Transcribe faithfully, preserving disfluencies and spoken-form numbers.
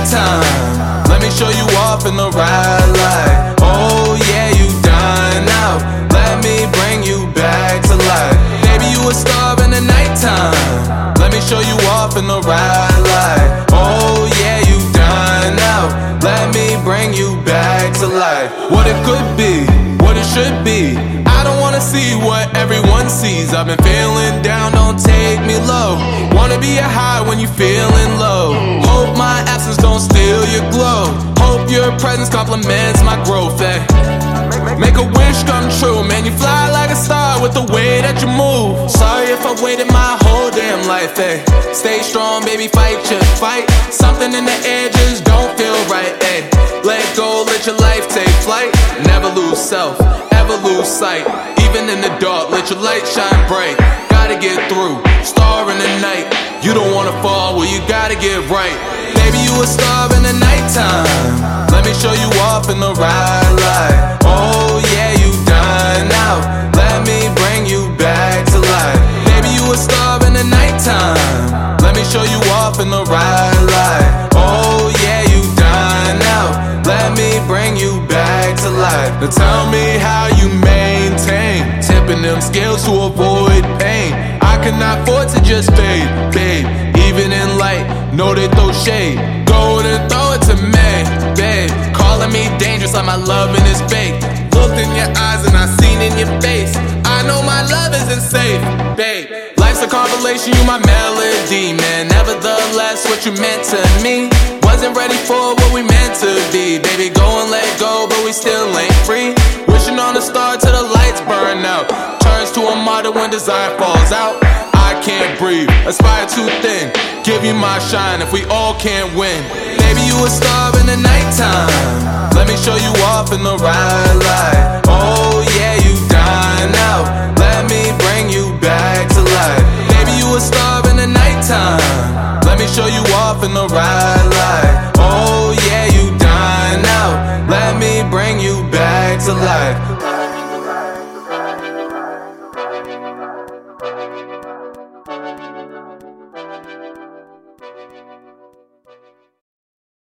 nighttime. Let me show you off in the ride light. Oh yeah, you done out. Let me bring you back to life. Baby, you a star in the nighttime. Let me show you off in the ride light. Oh yeah, you done out. Let me bring you back to life. What it could be, what it should be. I don't wanna see what everyone sees. I've been feeling down, don't take me low. Wanna be a high when you feeling low. Hope my absence don't steal your glow. Hope your presence complements my growth, eh? Make a wish come true, man, you fly like a star with the way that you move. Sorry if I waited my whole damn life, eh? Stay strong, baby, fight your fight. Something in the air just don't feel right, eh? Let go, let your life take flight. Never lose self, ever lose sight. Even in the dark, let your light shine bright. Gotta get through, star in the night. You don't wanna fall, well you gotta get right. Baby, you a star in the nighttime. Let me show you off in the ride light. Oh yeah, you done out. Let me bring you back to life. Baby, you a star in the nighttime. Let me show you off in the ride light. Oh yeah, you done out. Let me bring you back to life. Now tell me how you maintain tipping them scales to avoid pain. I cannot afford to just fade, babe. Even in light, know they throw shade. Go and throw it to me, babe. Calling me dangerous like my loving is fake. Looked in your eyes and I seen in your face. I know my love isn't safe, babe. Life's a constellation, you my melody, man. Nevertheless, what you meant to me wasn't ready for what we meant to be. Baby, go and let go, but we still ain't free. Wishing on a star till the lights burn out. Turns to a martyr when desire falls out. I can't breathe, aspire too thin. Give you my shine if we all can't win. Baby, you a star in the nighttime. Let me show you off in the ride light. Oh yeah, you done out. Let me bring you back to life. Baby, you a star in the nighttime. Let me show you off in the ride